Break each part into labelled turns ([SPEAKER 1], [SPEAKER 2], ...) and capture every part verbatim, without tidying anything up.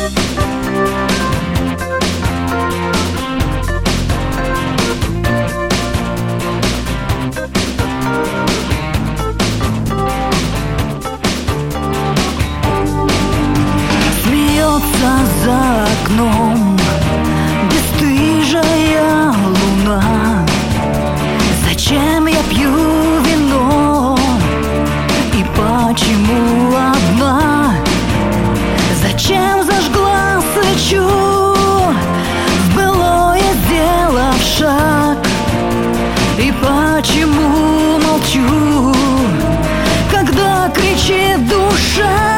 [SPEAKER 1] За окном бесстыжая луна. Зачем я пью вино и почему одна? Зачем зажгла свечу, в былое сделав шаг? И почему молчу, когда кричит душа?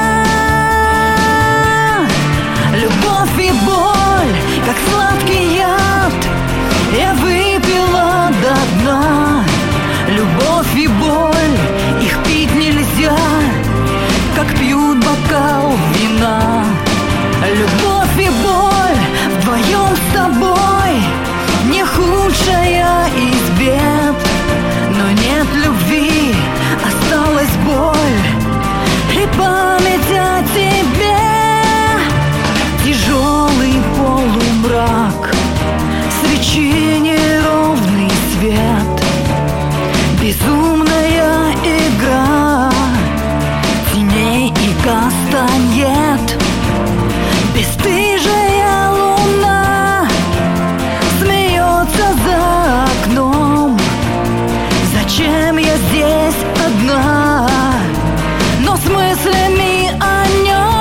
[SPEAKER 1] Любовь и боль, как сладкий яд, я выпила до дна. Любовь и боль, их пить нельзя, как пьют бокал вина. Любовь и боль, вдвоем с тобой, не худшая из бед. Но нет любви, осталась боль и память о тебе. Тяжелый полумрак, свечи неровный свет, безумная игра теней и кастаньет. Бесстыжая луна смеется за окном. Зачем я здесь одна, но с мыслями о нем?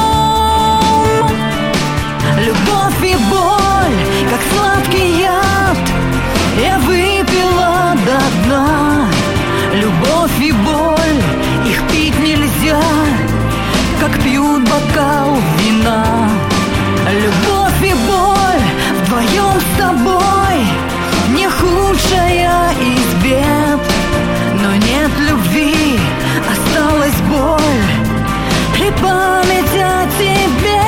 [SPEAKER 1] Любовь и боль, как сладкий яд, я выпила до дна. Любовь и боль, их пить нельзя, как пьют бокал вина. Любовь и боль, вдвоем с тобой, не худшая из бед. Но нет любви, осталась боль и память о тебе.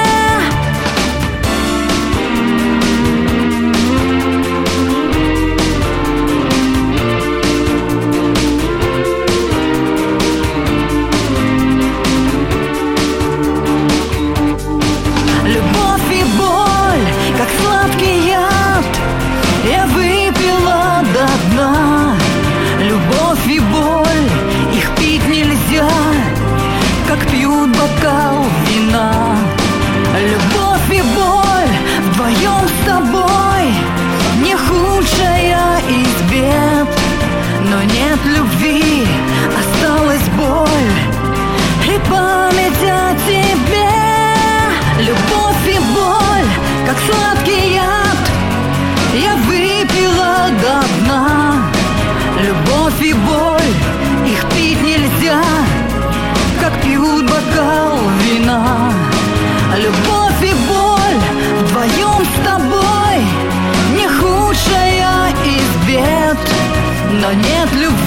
[SPEAKER 1] Я выпила до дна. Любовь и боль, их пить нельзя, как пьют бокал вина. Любовь и боль, вдвоем с тобой, не худшая из бед. Но нет любви, осталась боль и память о тебе. Любовь и боль, как сладкий яд, я выпила до дна. Любовь и боль, их пить нельзя, как пьют бокал вина. Любовь и боль, вдвоем с тобой, не худшая из бед. Но нет любви,